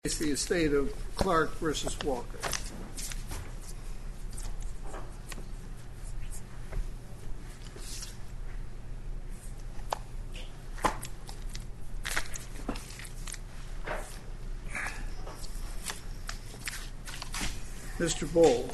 It's the estate of Clark versus Walker. Mr. Bold.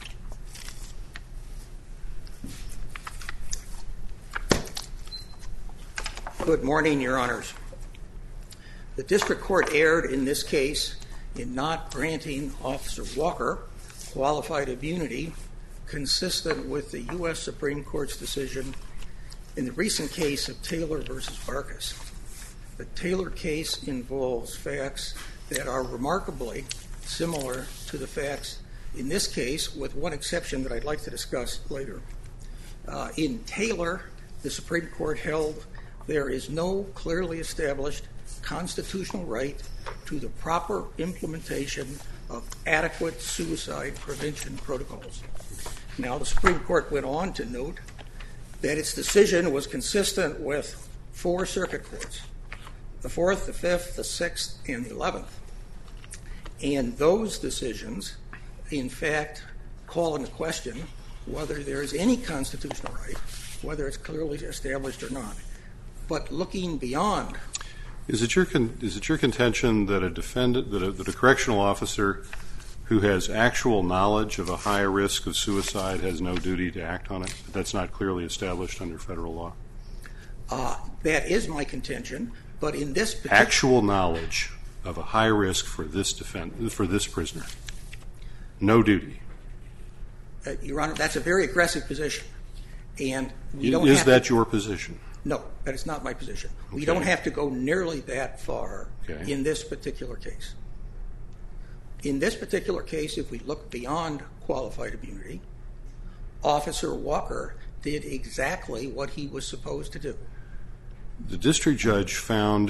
Good morning, Your Honors. The District Court erred in this case in not granting Officer Walker qualified immunity consistent with the U.S. Supreme Court's decision in the recent case of Taylor v. Barkas. The Taylor case involves facts that are remarkably similar to the facts in this case, with one exception that I'd like to discuss later. In Taylor, the Supreme Court held there is no clearly established constitutional right to the proper implementation of adequate suicide prevention protocols. Now, the Supreme Court went on to note that its decision was consistent with four circuit courts, the 4th, the 5th, the 6th, and the 11th. And those decisions, in fact, call into question whether there is any constitutional right, whether it's clearly established or not. But looking beyond... Is it your contention that a correctional officer who has actual knowledge of a high risk of suicide has no duty to act on it? That's not clearly established under federal law? That is my contention, but in this particular... Actual knowledge of a high risk for this prisoner. No duty. Your Honor, that's a very aggressive position. And is that your position? No, that is not my position. We don't have to go nearly that far in this particular case. In this particular case, if we look beyond qualified immunity, Officer Walker did exactly what he was supposed to do. The district judge found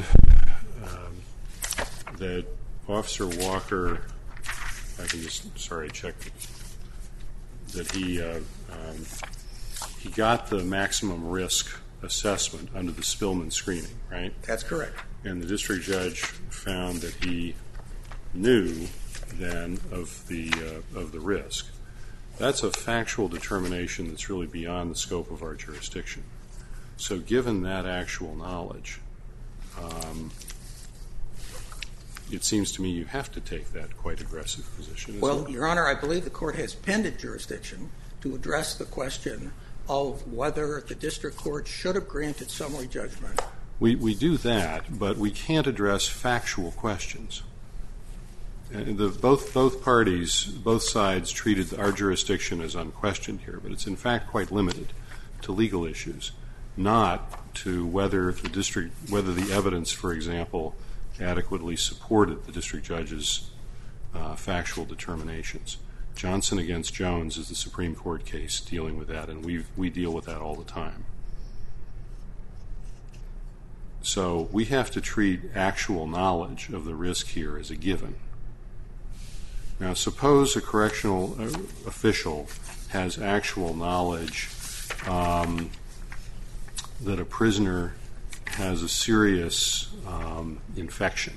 that Officer Walker, that he got the maximum risk assessment under the Spillman screening, right? That's correct. And the district judge found that he knew then of the risk. That's a factual determination that's really beyond the scope of our jurisdiction. So given that actual knowledge, it seems to me you have to take that quite aggressive position. Well, Your Honor, I believe the court has pended jurisdiction to address the question of whether the district court should have granted summary judgment. We do that, but we can't address factual questions. Both parties, both sides treated our jurisdiction as unquestioned here, but it's in fact quite limited to legal issues, not to whether the evidence, for example, adequately supported the district judge's factual determinations. Johnson against Jones is the Supreme Court case dealing with that, and we deal with that all the time. So we have to treat actual knowledge of the risk here as a given. Now, suppose a correctional official has actual knowledge that a prisoner has a serious infection.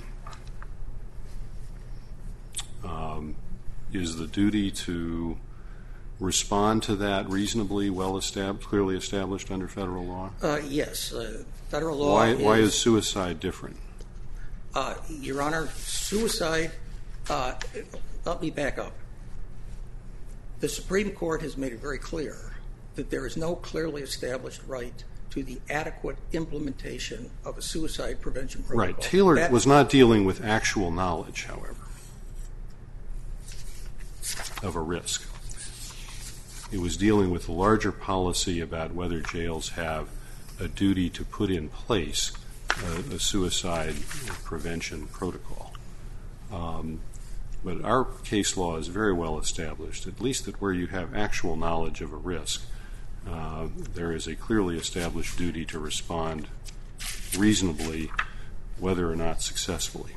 Is the duty to respond to that reasonably clearly established under federal law? Yes. Federal law is... Why is suicide different? Your Honor, suicide... let me back up. The Supreme Court has made it very clear that there is no clearly established right to the adequate implementation of a suicide prevention protocol. Right. Taylor was not dealing with actual knowledge, however, of a risk. It was dealing with a larger policy about whether jails have a duty to put in place a suicide prevention protocol. But our case law is very well established, at least that where you have actual knowledge of a risk, there is a clearly established duty to respond reasonably, whether or not successfully.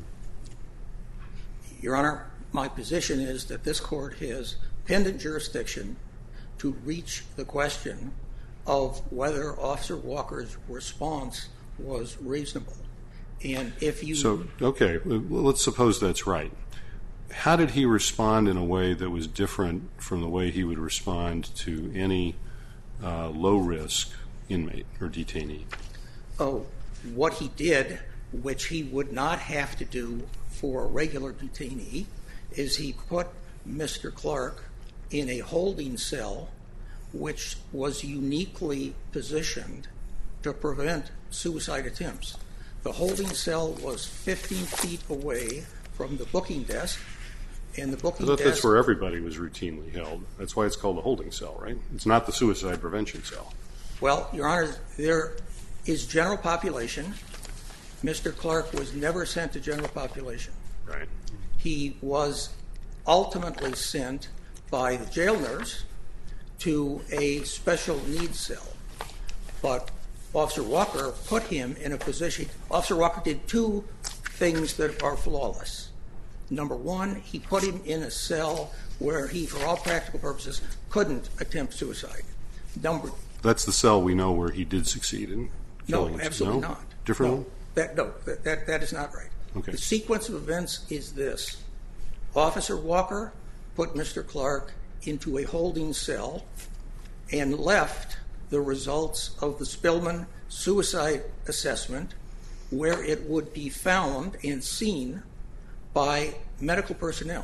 Your Honor, my position is that this court has pendent jurisdiction to reach the question of whether Officer Walker's response was reasonable. And if you... So, okay, let's suppose that's right. How did he respond in a way that was different from the way he would respond to any low-risk inmate or detainee? Oh, what he did, which he would not have to do for a regular detainee, is he put Mr. Clark in a holding cell which was uniquely positioned to prevent suicide attempts. The holding cell was 15 feet away from the booking desk, and the booking desk... That's where everybody was routinely held. That's why it's called a holding cell, right? It's not the suicide prevention cell. Well, Your Honor, there is general population. Mr. Clark was never sent to general population. Right. He was ultimately sent by the jail nurse to a special needs cell. But Officer Walker put him in a position... Officer Walker did two things that are flawless. Number one, he put him in a cell where he, for all practical purposes, couldn't attempt suicide. That's the cell we know where he did succeed in killing himself. No, absolutely not. Different? That is not right. Okay. The sequence of events is this. Officer Walker put Mr. Clark into a holding cell and left the results of the Spillman suicide assessment where it would be found and seen by medical personnel.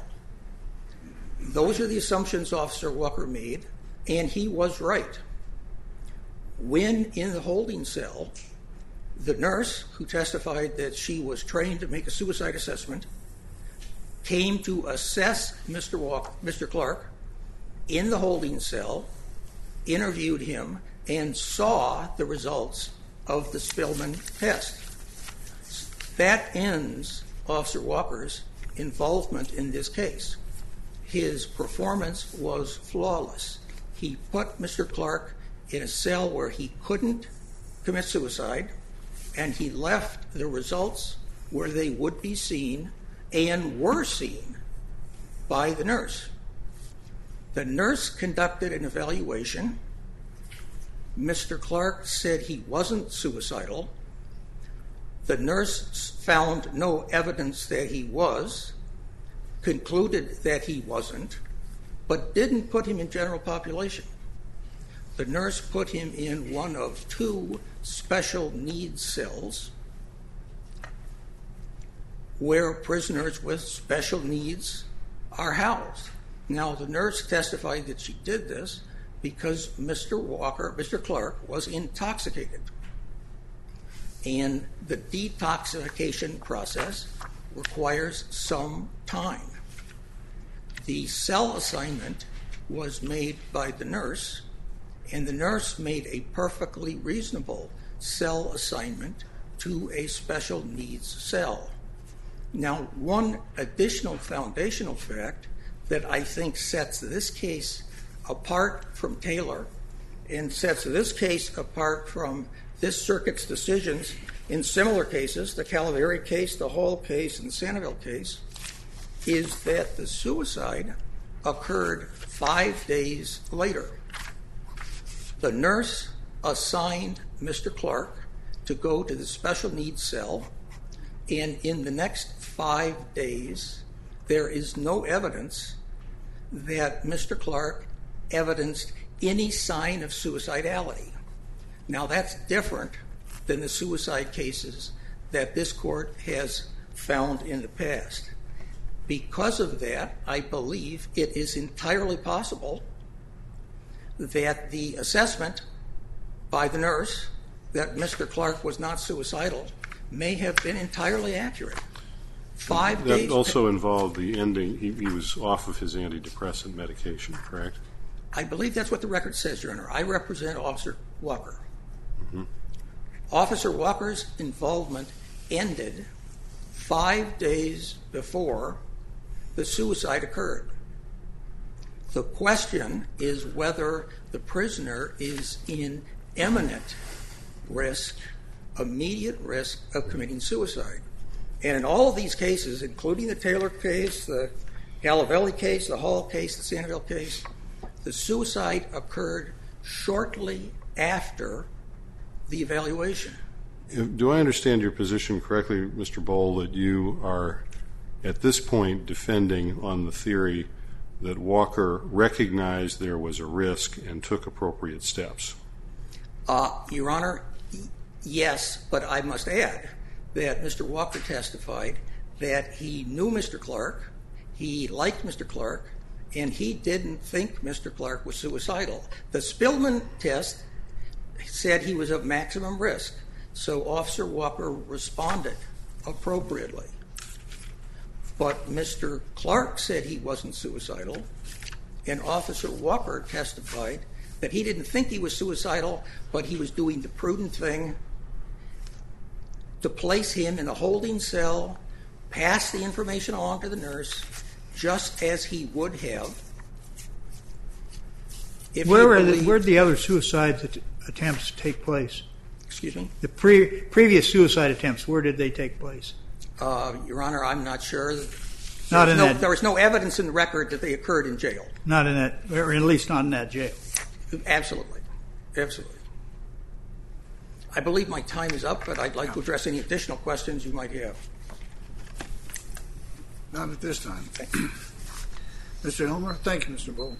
Those are the assumptions Officer Walker made, and he was right. When in the holding cell, the nurse, who testified that she was trained to make a suicide assessment, came to assess Mr. Clark in the holding cell, interviewed him, and saw the results of the Spillman test. That ends Officer Walker's involvement in this case. His performance was flawless. He put Mr. Clark in a cell where he couldn't commit suicide, and he left the results where they would be seen and were seen by the nurse. The nurse conducted an evaluation. Mr. Clark said he wasn't suicidal. The nurse found no evidence that he was, concluded that he wasn't, but didn't put him in general population. The nurse put him in one of two special needs cells where prisoners with special needs are housed. Now, the nurse testified that she did this because Mr. Clark was intoxicated. And the detoxification process requires some time. The cell assignment was made by the nurse, and the nurse made a perfectly reasonable cell assignment to a special needs cell. Now, one additional foundational fact that I think sets this case apart from Taylor and sets this case apart from this circuit's decisions in similar cases, the Calaveri case, the Hall case, and the Sandoval case, is that the suicide occurred 5 days later. The nurse assigned Mr. Clark to go to the special needs cell, and in the next 5 days, there is no evidence that Mr. Clark evidenced any sign of suicidality. Now, that's different than the suicide cases that this court has found in the past. Because of that, I believe it is entirely possible that the assessment by the nurse that Mr. Clark was not suicidal may have been entirely accurate. 5 days... That also involved the ending. He was off of his antidepressant medication, correct? I believe that's what the record says, Your Honor. I represent Officer Walker. Officer Walker's involvement ended 5 days before the suicide occurred. The question is whether the prisoner is in imminent risk, immediate risk of committing suicide. And in all of these cases, including the Taylor case, the Calaveri case, the Hall case, the Sandoval case, the suicide occurred shortly after the evaluation. Do I understand your position correctly, Mr. Bohl, that you are at this point defending on the theory that Walker recognized there was a risk and took appropriate steps? Your Honor, yes, but I must add that Mr. Walker testified that he knew Mr. Clark, he liked Mr. Clark, and he didn't think Mr. Clark was suicidal. The Spillman test said he was of maximum risk, so Officer Walker responded appropriately. But Mr. Clark said he wasn't suicidal, and Officer Walker testified that he didn't think he was suicidal, but he was doing the prudent thing to place him in a holding cell, pass the information along to the nurse, just as he would have if Where did the other suicide attempts take place? Excuse me? The previous suicide attempts, where did they take place? Your Honor, I'm not sure. There was no evidence in the record that they occurred in jail. Not in that, or at least not in that jail. Absolutely. Absolutely. I believe my time is up, but I'd like to address any additional questions you might have. Not at this time. Mr. Hilmer, thank you, Mr. Bohl.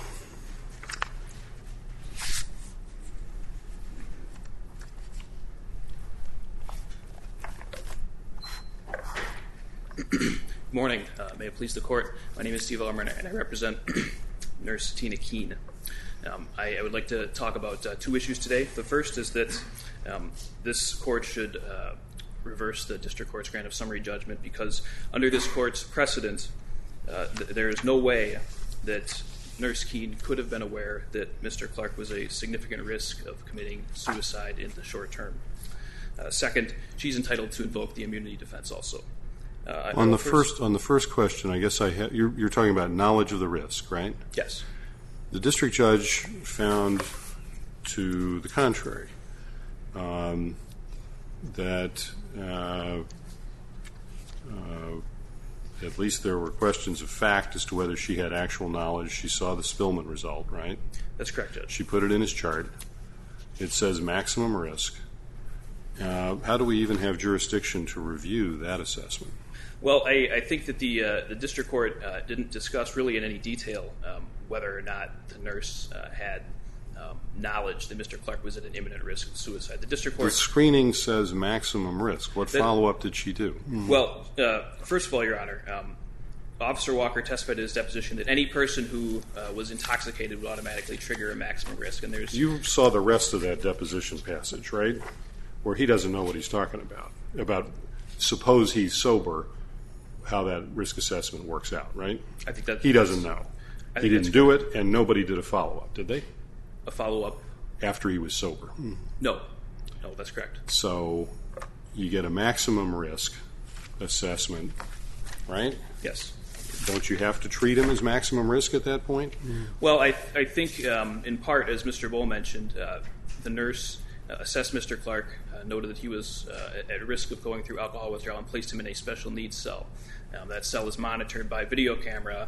Good morning. May it please the Court. My name is Steve Hilmer, and I represent Nurse Tina Keene. I would like to talk about two issues today. The first is that this Court should reverse the District Court's grant of summary judgment because under this Court's precedent, there is no way that Nurse Keene could have been aware that Mr. Clark was a significant risk of committing suicide in the short term. Second, she's entitled to invoke the immunity defense also. On the first question, I guess you're talking about knowledge of the risk, right? Yes. The district judge found to the contrary, that at least there were questions of fact as to whether she had actual knowledge. She saw the Spillman result, right? That's correct, Judge. She put it in his chart. It says maximum risk. How do we even have jurisdiction to review that assessment? Well, I think that the district court didn't discuss really in any detail whether or not the nurse had knowledge that Mr. Clark was at an imminent risk of suicide. The district court... The screening says maximum risk. What follow-up did she do? Well, first of all, Your Honor, Officer Walker testified in his deposition that any person who was intoxicated would automatically trigger a maximum risk. And there's... You saw the rest of that deposition passage, right? Where he doesn't know what he's talking about suppose he's sober, how that risk assessment works out, right? I think that he doesn't know. He didn't do it, and nobody did a follow-up, did they? A follow-up? After he was sober. No, that's correct. So you get a maximum risk assessment, right? Yes. Don't you have to treat him as maximum risk at that point? Well, I think in part, as Mr. Bohl mentioned, the nurse assessed Mr. Clark, noted that he was at risk of going through alcohol withdrawal, and placed him in a special needs cell. That cell is monitored by video camera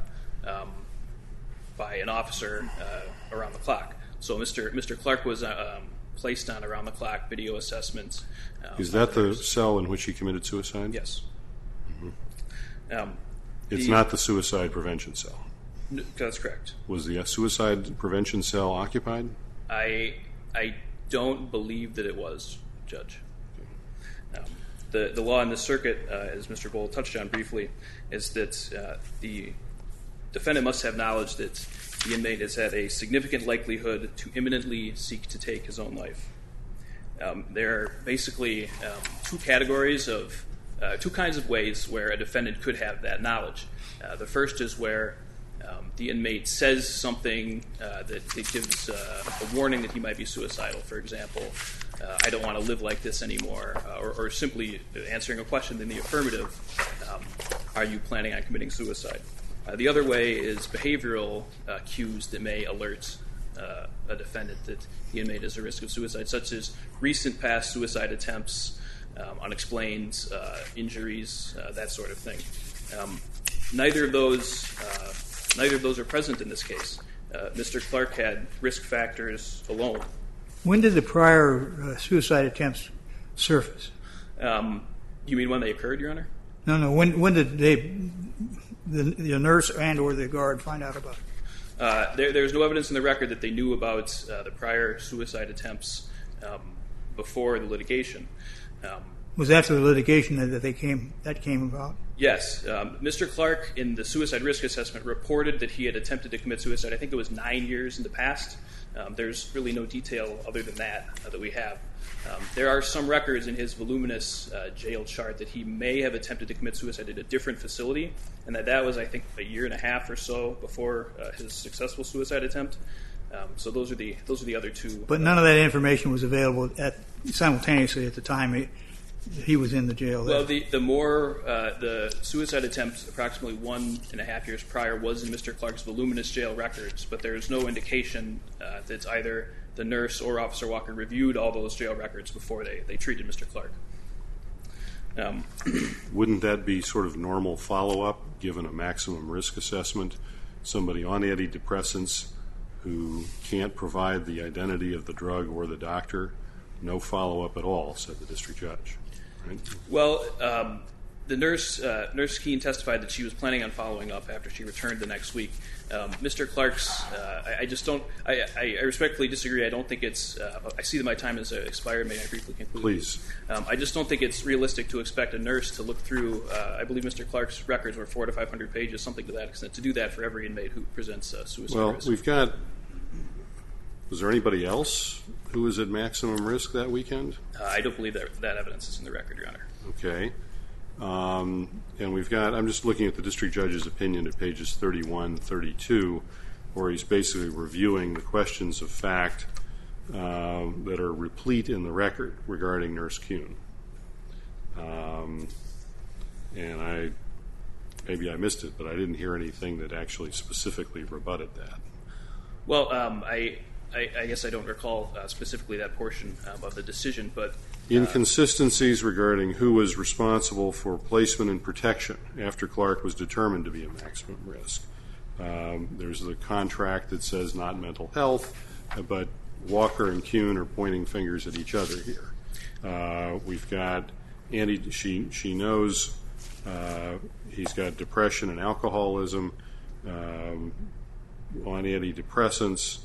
by an officer around the clock. So Mr. Clark was placed on around-the-clock video assessments. Is that the cell in which he committed suicide? Yes. It's not the suicide prevention cell? That's correct. Was the suicide prevention cell occupied? I don't believe that it was, Judge. The law in the circuit, as Mr. Bohl touched on briefly, is that the defendant must have knowledge that the inmate has had a significant likelihood to imminently seek to take his own life. There are basically two kinds of ways where a defendant could have that knowledge. The first is where the inmate says something that gives a warning that he might be suicidal. For example, I don't want to live like this anymore, or simply answering a question in the affirmative, are you planning on committing suicide? The other way is behavioral cues that may alert a defendant that the inmate is at risk of suicide, such as recent past suicide attempts, unexplained injuries, that sort of thing. Neither of those are present in this case. Mr. Clark had risk factors alone. When did the prior suicide attempts surface? You mean when they occurred, Your Honor? No. When did the nurse and or the guard find out about it? There's no evidence in the record that they knew about the prior suicide attempts before the litigation. Was after the litigation that came about? Yes. Mr. Clark, in the suicide risk assessment, reported that he had attempted to commit suicide. I think it was 9 years in the past. There's really no detail other than that we have. There are some records in his voluminous jail chart that he may have attempted to commit suicide at a different facility, and that was, I think, a year and a half or so before his successful suicide attempt. So those are the other two. But none of that information was available simultaneously at the time he was in the jail. Well, the suicide attempt approximately 1.5 years prior was in Mr. Clark's voluminous jail records, but there's no indication that either the nurse or Officer Walker reviewed all those jail records before they treated Mr. Clark. Wouldn't that be sort of normal follow-up, given a maximum risk assessment? Somebody on antidepressants who can't provide the identity of the drug or the doctor, no follow-up at all, said the district judge. Right? Well, the Nurse Keene testified that she was planning on following up after she returned the next week. Mr. Clark's, I respectfully disagree. I don't think it's, I see that my time has expired. May I briefly conclude? Please. I just don't think it's realistic to expect a nurse to look through, I believe Mr. Clark's records were 400 to 500 pages, something to that extent, to do that for every inmate who presents suicide risk. Well, was there anybody else who was at maximum risk that weekend? I don't believe that evidence is in the record, Your Honor. Okay. And I'm just looking at the district judge's opinion at pages 31, 32, where he's basically reviewing the questions of fact that are replete in the record regarding Nurse Kuhn. And maybe I missed it, but I didn't hear anything that actually specifically rebutted that. Well, I guess I don't recall specifically that portion of the decision, but inconsistencies regarding who was responsible for placement and protection after Clark was determined to be a maximum risk. There's the contract that says not mental health, but Walker and Kuhn are pointing fingers at each other here. We've got she knows he's got depression and alcoholism, on antidepressants.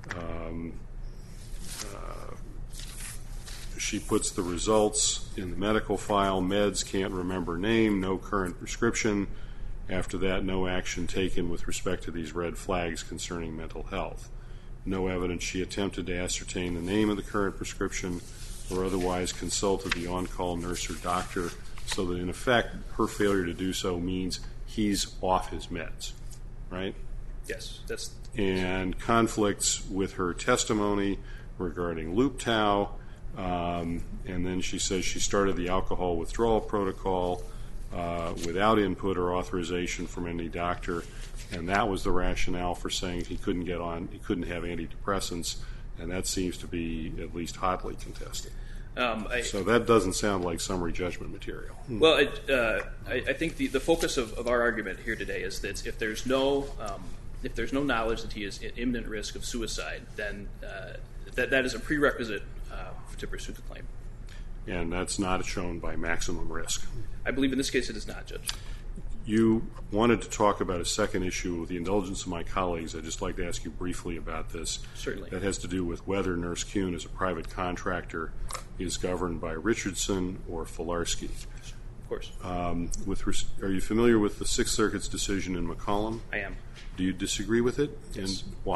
She puts the results in the medical file. Meds, can't remember name, no current prescription. After that, no action taken with respect to these red flags concerning mental health. No evidence she attempted to ascertain the name of the current prescription or otherwise consulted the on-call nurse or doctor, so that in effect her failure to do so means he's off his meds, right? Yes. And conflicts with her testimony regarding Luptau, and then she says she started the alcohol withdrawal protocol without input or authorization from any doctor, and that was the rationale for saying he couldn't have antidepressants, and that seems to be at least hotly contested. So that doesn't sound like summary judgment material. Well, I think the focus of our argument here today is that if there's no knowledge that he is at imminent risk of suicide, then that is a prerequisite to pursue the claim. And that's not shown by maximum risk. I believe in this case it is not, Judge. You wanted to talk about a second issue with the indulgence of my colleagues. I'd just like to ask you briefly about this. Certainly. That has to do with whether Nurse Kuhn, as a private contractor, is governed by Richardson or Filarski. Of course. Are you familiar with the Sixth Circuit's decision in McCollum? I am. Do you disagree with it? Yes. And why?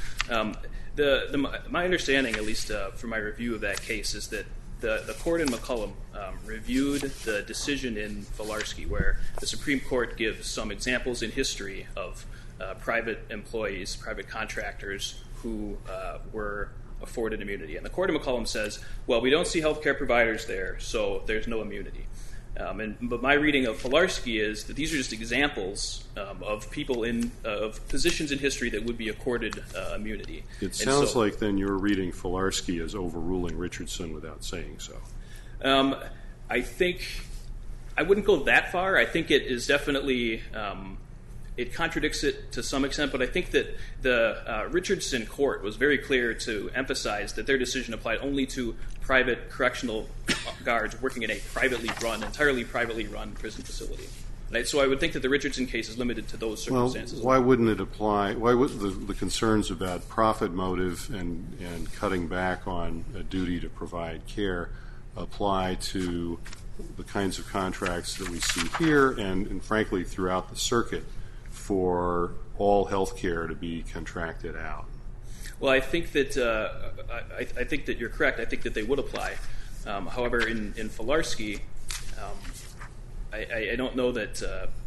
My understanding, at least from my review of that case, is that the court in McCollum reviewed the decision in Filarski, where the Supreme Court gives some examples in history of private employees, private contractors who were afforded immunity. And the court in McCollum says, well, we don't see health care providers there, so there's no immunity. But my reading of Filarski is that these are just examples of people of positions in history that would be accorded immunity. It sounds like then you're reading Filarski as overruling Richardson without saying so. I think I wouldn't go that far. I think it is definitely it contradicts it to some extent, but I think that the Richardson court was very clear to emphasize that their decision applied only to private correctional guards working in a entirely privately run prison facility. Right? So I would think that the Richardson case is limited to those circumstances. Well, why wouldn't it apply? Why would the concerns about profit motive and cutting back on a duty to provide care apply to the kinds of contracts that we see here and frankly throughout the circuit for all health care to be contracted out? Well, I think that I think that you're correct. I think that they would apply. However, in Filarski, I don't know that.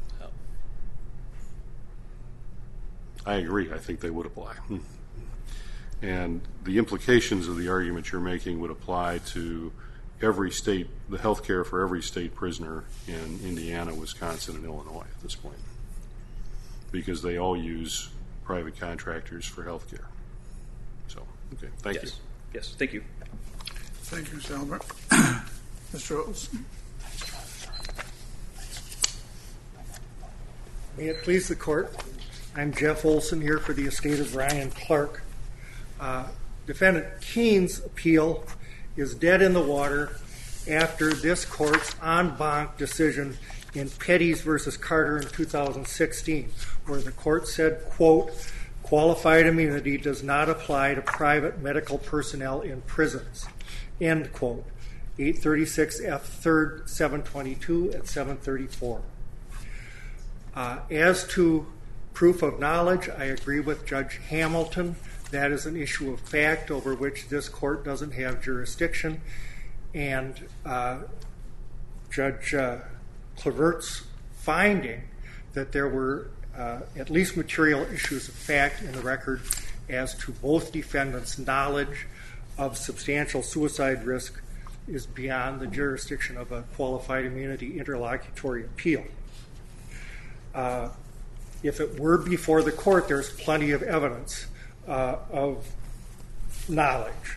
I agree. I think they would apply. And the implications of the argument you're making would apply to every state, the health care for every state prisoner in Indiana, Wisconsin, and Illinois at this point, because they all use private contractors for health care. So, okay, thank you. Yes, thank you. Thank you, Mr. Elmer. Mr. Olson. May it please the court, I'm Jeff Olson here for the estate of Ryan Clark. Defendant Keene's appeal is dead in the water after this court's en banc decision in Petties versus Carter in 2016, where the court said, quote, qualified immunity does not apply to private medical personnel in prisons, end quote, 836 F. 3rd, 722 at 734. As to proof of knowledge, I agree with Judge Hamilton. That is an issue of fact over which this court doesn't have jurisdiction. And Judge Clavert's finding that there were at least material issues of fact in the record as to both defendants' knowledge of substantial suicide risk is beyond the jurisdiction of a qualified immunity interlocutory appeal. If it were before the court, there's plenty of evidence of knowledge.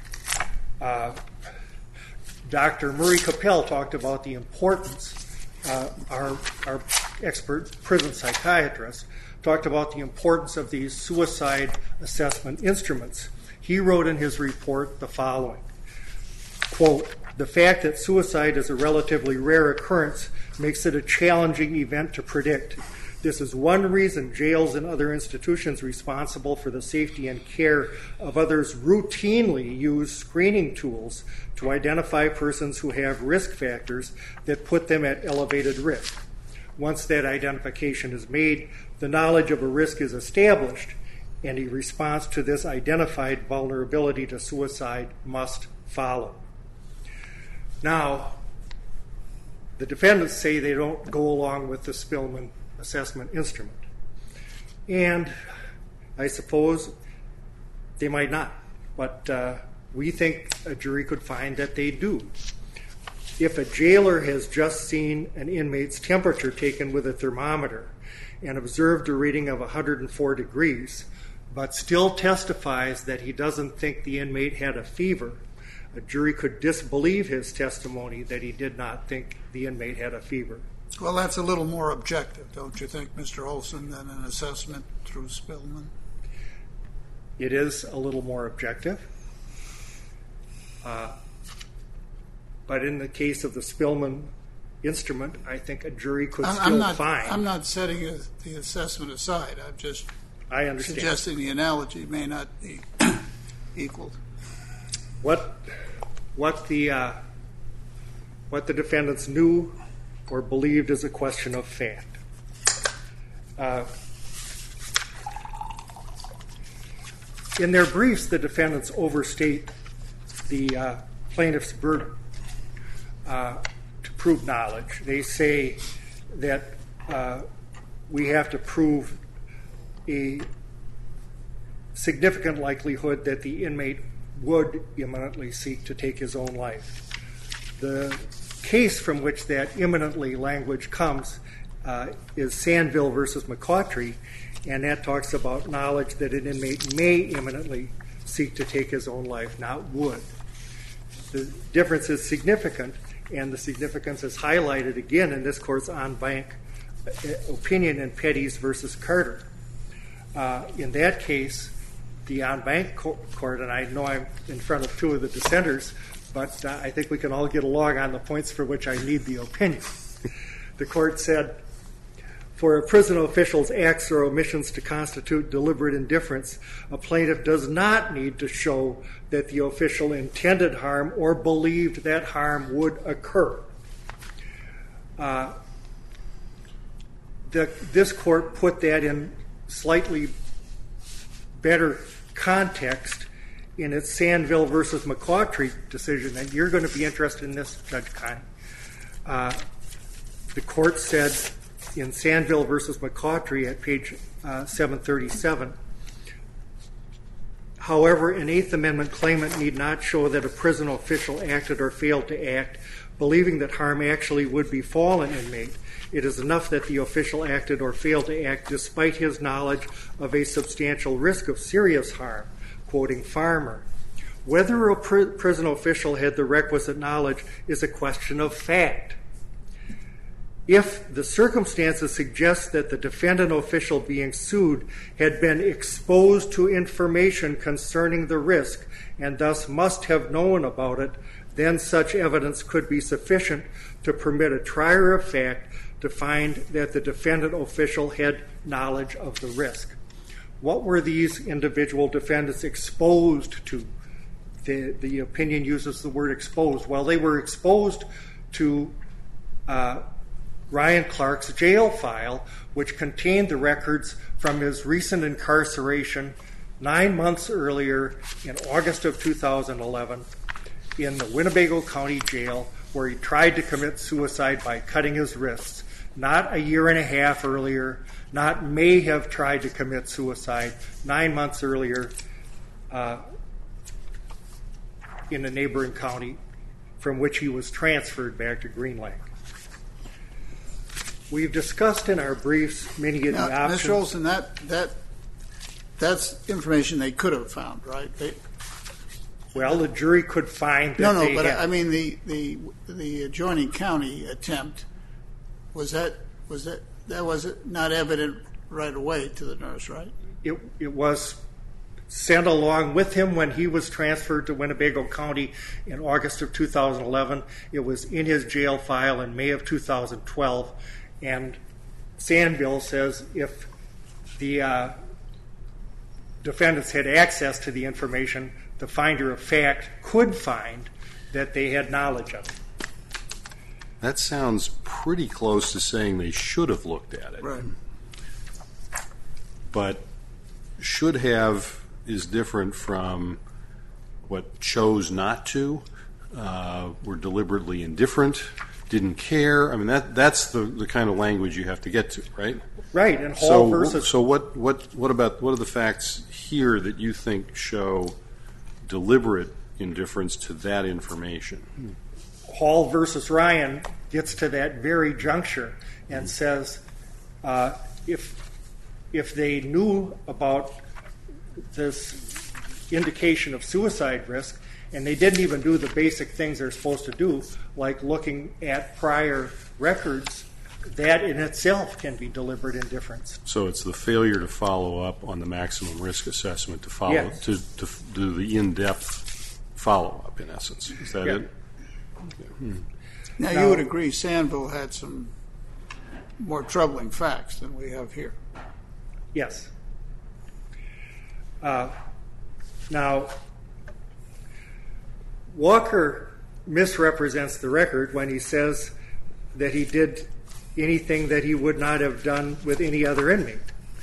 Dr. Murray Capel talked about the importance, our expert prison psychiatrist, talked about the importance of these suicide assessment instruments. He wrote in his report the following, quote, the fact that suicide is a relatively rare occurrence makes it a challenging event to predict. This is one reason jails and other institutions responsible for the safety and care of others routinely use screening tools to identify persons who have risk factors that put them at elevated risk. Once that identification is made, the knowledge of a risk is established, and a response to this identified vulnerability to suicide must follow. Now, the defendants say they don't go along with the Spillman assessment instrument. And I suppose they might not, but we think a jury could find that they do. If a jailer has just seen an inmate's temperature taken with a thermometer and observed a reading of 104 degrees, but still testifies that he doesn't think the inmate had a fever, a jury could disbelieve his testimony that he did not think the inmate had a fever. Well, that's a little more objective, don't you think, Mr. Olson, than an assessment through Spillman? It is a little more objective. But in the case of the Spillman instrument, I think a jury could still find... I'm not setting the assessment aside. I'm just suggesting the analogy may not be equaled. What the defendants knew or believed is a question of fact. In their briefs, the defendants overstate the plaintiff's burden to prove knowledge. They say that we have to prove a significant likelihood that the inmate would imminently seek to take his own life. The case from which that imminently language comes is Sandville versus McCautry, and that talks about knowledge that an inmate may imminently seek to take his own life, not would. The difference is significant, and the significance is highlighted again in this court's en banc opinion in Petties versus Carter. In that case, the en banc court, and I know I'm in front of two of the dissenters, but I think we can all get along on the points for which I need the opinion. The court said, for a prison official's acts or omissions to constitute deliberate indifference, a plaintiff does not need to show that the official intended harm or believed that harm would occur. This court put that in slightly better context in its Sandville versus McCautry decision, and you're going to be interested in this, Judge Connie. The court said in Sandville versus McCautry at page 737, however, an Eighth Amendment claimant need not show that a prison official acted or failed to act, believing that harm actually would befall an inmate. It is enough that the official acted or failed to act despite his knowledge of a substantial risk of serious harm, quoting Farmer. Whether a prison official had the requisite knowledge is a question of fact. If the circumstances suggest that the defendant official being sued had been exposed to information concerning the risk and thus must have known about it, then such evidence could be sufficient to permit a trier of fact to find that the defendant official had knowledge of the risk. What were these individual defendants exposed to? The opinion uses the word exposed. Well, they were exposed to Ryan Clark's jail file, which contained the records from his recent incarceration 9 months earlier in August of 2011 in the Winnebago County Jail, where he tried to commit suicide by cutting his wrists. Not a year and a half earlier, not may have tried to commit suicide 9 months earlier in a neighboring county from which he was transferred back to Green Lake. We've discussed in our briefs many of the options. Mr. Olson, that's information they could have found, right? Well, the jury could find that they had. I mean the adjoining county attempt, was that not evident right away to the nurse, right? It was sent along with him when he was transferred to Winnebago County in August of 2011. It was in his jail file in May of 2012, and Sandville says if the defendants had access to the information, the finder of fact could find that they had knowledge of it. That sounds pretty close to saying they should have looked at it. Right. But should have is different from what chose not to, were deliberately indifferent, didn't care. I mean, that's the kind of language you have to get to, right? Right. And Hall versus. So what are the facts here that you think show deliberate indifference to that information? Hall versus Ryan gets to that very juncture and says if they knew about this indication of suicide risk and they didn't even do the basic things they're supposed to do, like looking at prior records, that in itself can be deliberate indifference. So it's the failure to follow up on the maximum risk assessment, Yes. to do the in-depth follow-up, in essence. Is that it? Now, you would agree Sandville had some more troubling facts than we have here. Yes. Now, Walker misrepresents the record when he says that he did anything that he would not have done with any other inmate.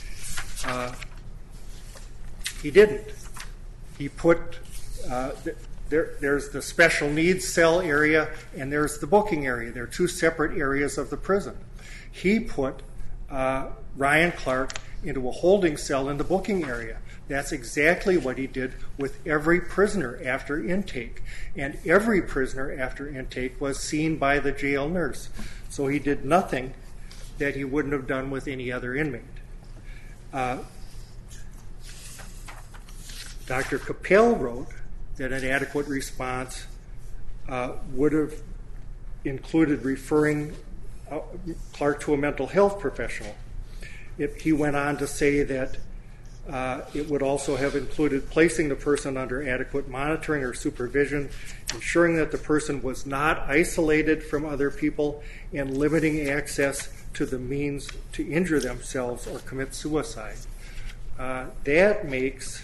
He didn't. He put, there's the special needs cell area and there's the booking area. They're two separate areas of the prison. He put Ryan Clark into a holding cell in the booking area. That's exactly what he did with every prisoner after intake. And every prisoner after intake was seen by the jail nurse. So he did nothing that he wouldn't have done with any other inmate. Dr. Capel wrote that an adequate response would have included referring Clark to a mental health professional. He went on to say that it would also have included placing the person under adequate monitoring or supervision, ensuring that the person was not isolated from other people, and limiting access to the means to injure themselves or commit suicide. That makes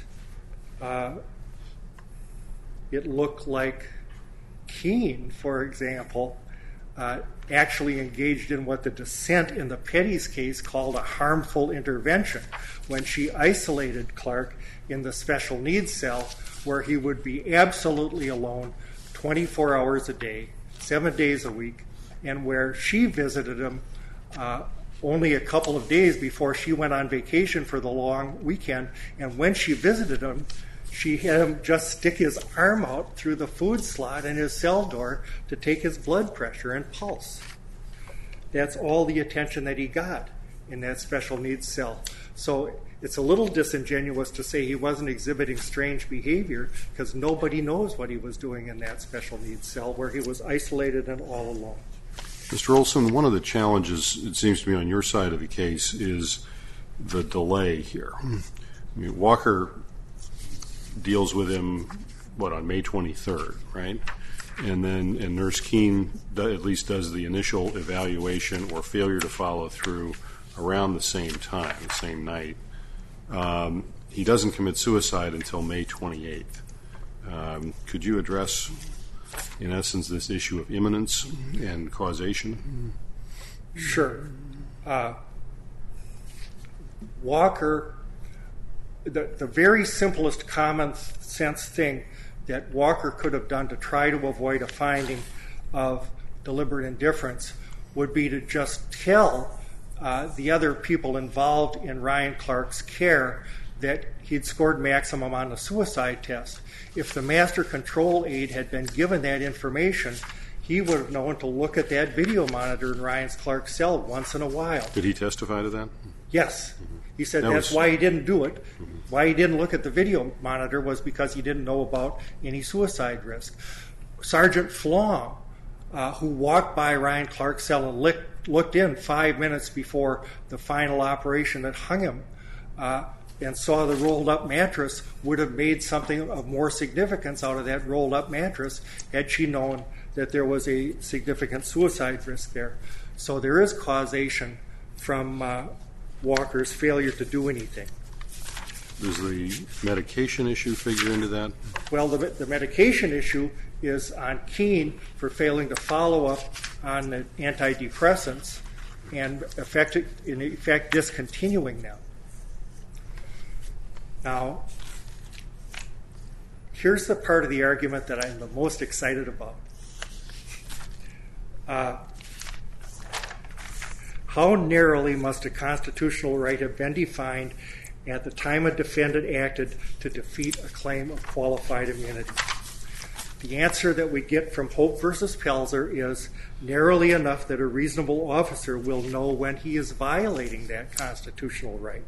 it look like Keene, for example, actually engaged in what the dissent in the Petty's case called a harmful intervention, when she isolated Clark in the special needs cell where he would be absolutely alone 24 hours a day, 7 days a week, and where she visited him only a couple of days before she went on vacation for the long weekend. And when she visited him, she had him just stick his arm out through the food slot in his cell door to take his blood pressure and pulse. That's all the attention that he got in that special needs cell. So it's a little disingenuous to say he wasn't exhibiting strange behavior, because nobody knows what he was doing in that special needs cell where he was isolated and all alone. Mr. Olson, one of the challenges, it seems to me, on your side of the case is the delay here. I mean, Walker deals with him, on May 23rd, right? And Nurse Keene at least does the initial evaluation or failure to follow through around the same time, the same night. He doesn't commit suicide until May 28th. Could you address, in essence, this issue of imminence and causation? Sure. Walker, the very simplest common sense thing that Walker could have done to try to avoid a finding of deliberate indifference would be to just tell the other people involved in Ryan Clark's care that he'd scored maximum on the suicide test. If the master control aide had been given that information, he would have known to look at that video monitor in Ryan Clark's cell once in a while. Did he testify to that? Yes. He said that's why he didn't do it. Why he didn't look at the video monitor was because he didn't know about any suicide risk. Sergeant Flom, who walked by Ryan Clark's cell and looked in 5 minutes before the final operation that hung him and saw the rolled-up mattress, would have made something of more significance out of that rolled-up mattress had she known that there was a significant suicide risk there. So there is causation from Walker's failure to do anything. Does the medication issue figure into that? Well, the medication issue is on Keene for failing to follow up on the antidepressants and in effect discontinuing them. Now, here's the part of the argument that I'm the most excited about. How narrowly must a constitutional right have been defined at the time a defendant acted to defeat a claim of qualified immunity? The answer that we get from Hope v. Pelzer is narrowly enough that a reasonable officer will know when he is violating that constitutional right.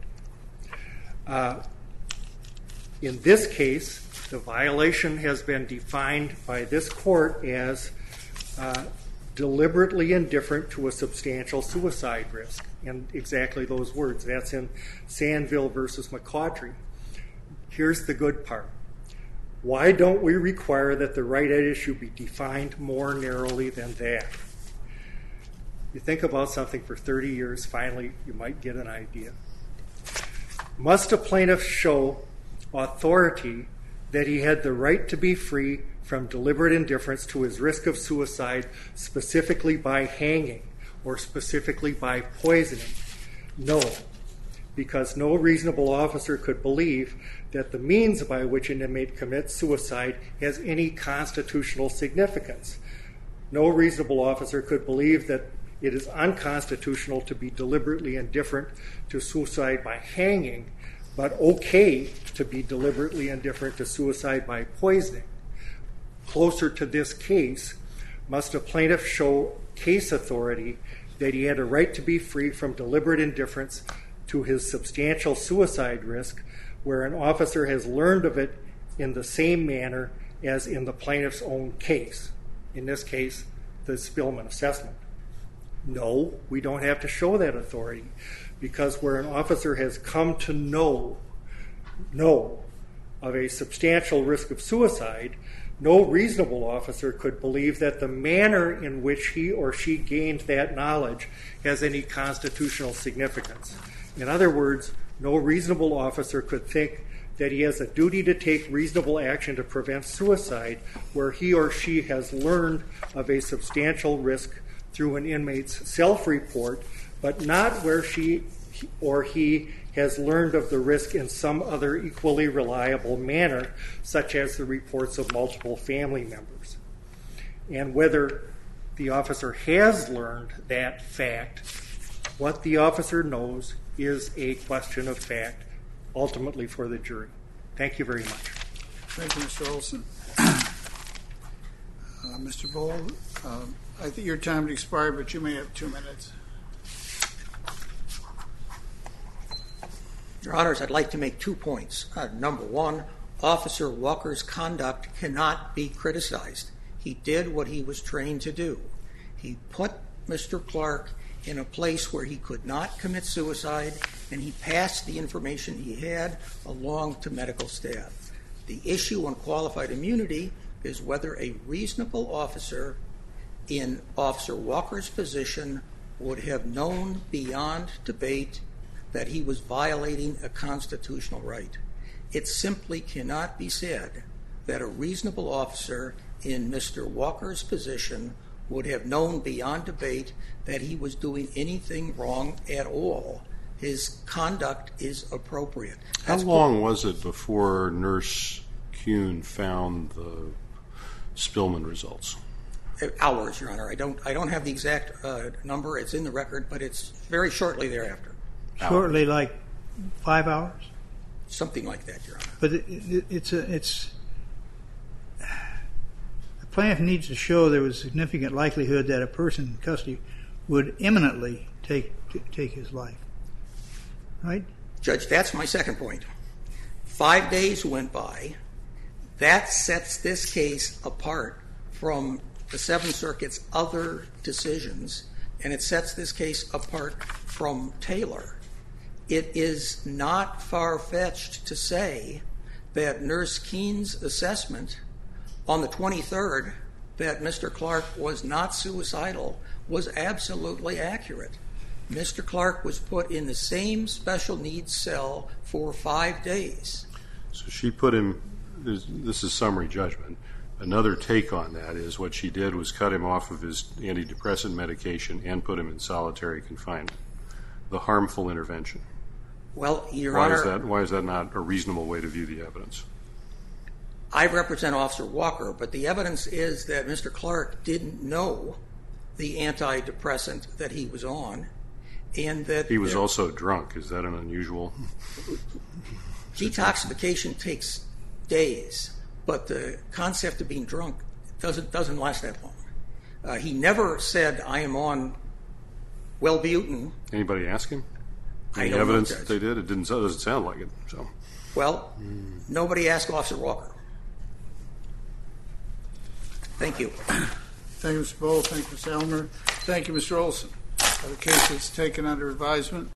In this case, the violation has been defined by this court as deliberately indifferent to a substantial suicide risk, and exactly those words. That's in Sandville v. McCautry. Here's the good part. Why don't we require that the right at issue be defined more narrowly than that? You think about something for 30 years, finally you might get an idea. Must a plaintiff show authority that he had the right to be free from deliberate indifference to his risk of suicide, specifically by hanging or specifically by poisoning? No, because no reasonable officer could believe that the means by which an inmate commits suicide has any constitutional significance. No reasonable officer could believe that it is unconstitutional to be deliberately indifferent to suicide by hanging, but okay to be deliberately indifferent to suicide by poisoning. Closer to this case, must a plaintiff show case authority that he had a right to be free from deliberate indifference to his substantial suicide risk, where an officer has learned of it in the same manner as in the plaintiff's own case, in this case, the Spillman assessment. No, we don't have to show that authority, because where an officer has come to know of a substantial risk of suicide, no reasonable officer could believe that the manner in which he or she gained that knowledge has any constitutional significance. In other words, no reasonable officer could think that he has a duty to take reasonable action to prevent suicide where he or she has learned of a substantial risk through an inmate's self-report, but not where she or he has learned of the risk in some other equally reliable manner, such as the reports of multiple family members. And whether the officer has learned that fact, what the officer knows is a question of fact, ultimately for the jury. Thank you very much. Thank you, Mr. Olson. Mr. Bohl, I think your time has expired, but you may have 2 minutes. Your Honors, I'd like to make 2 points. Number one, Officer Walker's conduct cannot be criticized. He did what he was trained to do. He put Mr. Clark in a place where he could not commit suicide, and he passed the information he had along to medical staff. The issue on qualified immunity is whether a reasonable officer in Officer Walker's position would have known beyond debate that he was violating a constitutional right. It simply cannot be said that a reasonable officer in Mr. Walker's position would have known beyond debate that he was doing anything wrong at all. His conduct is appropriate. How long was it before Nurse Kuhn found the Spillman results? Hours, Your Honor. I don't have the exact number. It's in the record, but it's very shortly thereafter. Shortly, like 5 hours? Something like that, Your Honor. But the plaintiff needs to show there was significant likelihood that a person in custody would imminently take his life. Right? Judge, that's my second point. 5 days went by. That sets this case apart from the Seventh Circuit's other decisions, and it sets this case apart from Taylor. It is not far-fetched to say that Nurse Kuhn's assessment on the 23rd that Mr. Clark was not suicidal was absolutely accurate. Mr. Clark was put in the same special needs cell for 5 days. So she put him, this is summary judgment. Another take on that is what she did was cut him off of his antidepressant medication and put him in solitary confinement. The harmful intervention. Well, Your Honor, why is that not a reasonable way to view the evidence? I represent Officer Walker, but the evidence is that Mr. Clark didn't know the antidepressant that he was on, and that he was also drunk. Is that an unusual? Detoxification takes days, but the concept of being drunk doesn't last that long. He never said, "I am on Wellbutrin." Anybody ask him? I Any don't evidence know, that they did? It doesn't sound like it. So. Well, nobody asked Officer Walker. Thank you. Thank you, Mr. Bohl. Thank you, Mr. Elmer. Thank you, Mr. Olson. The case is taken under advisement.